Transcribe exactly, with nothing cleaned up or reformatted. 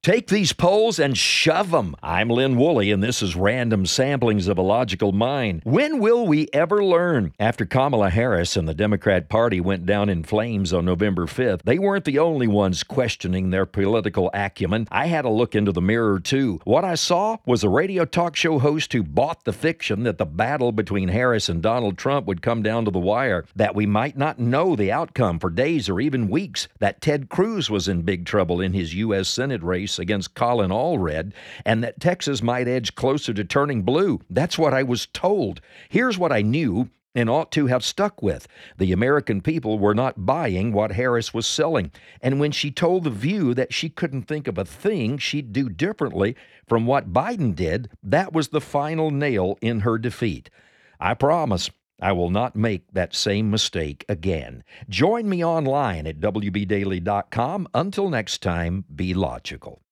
Take these polls and shove them. I'm Lynn Woolley, and this is Random Samplings of a Logical Mind. When will we ever learn? After Kamala Harris and the Democrat Party went down in flames on November fifth, they weren't the only ones questioning their political acumen. I had a look into the mirror, too. What I saw was a radio talk show host who bought the fiction that the battle between Harris and Donald Trump would come down to the wire, that we might not know the outcome for days or even weeks, that Ted Cruz was in big trouble in his U S Senate race against Colin Allred, and that Texas might edge closer to turning blue. That's what I was told. Here's what I knew and ought to have stuck with. The American people were not buying what Harris was selling. And when she told The View that she couldn't think of a thing she'd do differently from what Biden did, that was the final nail in her defeat. I promise I will not make that same mistake again. Join me online at W B daily dot com. Until next time, be logical.